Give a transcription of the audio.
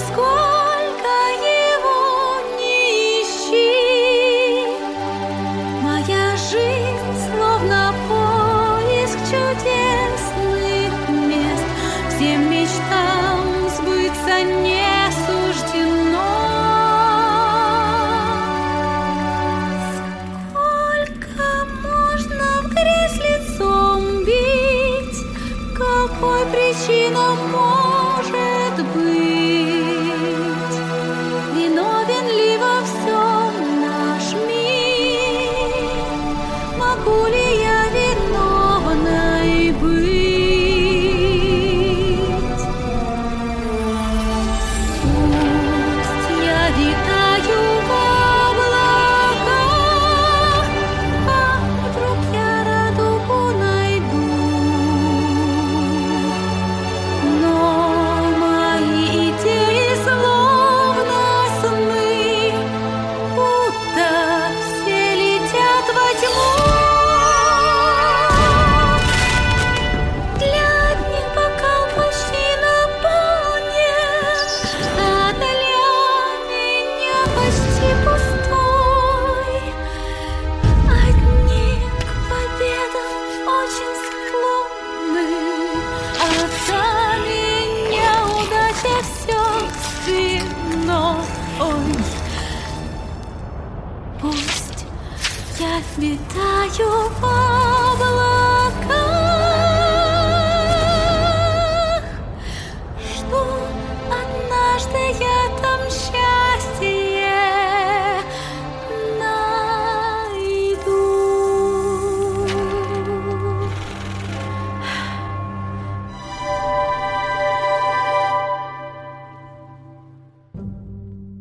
сколько его не ищи, моя жизнь словно поиск чудесных мест, всем мечтам сбыться не суждено. Сколько можно в грязь лицом бить, какой причина может быть? Виновен ли во всем наш мир? Могу ли я виновной быть? Пусть я витаю в облаках, а вдруг я радугу найду. Но мои идеи словно сны, будто все летят во тьму. Для одних бокал почти наполнен, а для меня почти пустой. Одни к победам очень склонны, а за меня удача все спиной. Пусть я витаю в облаках,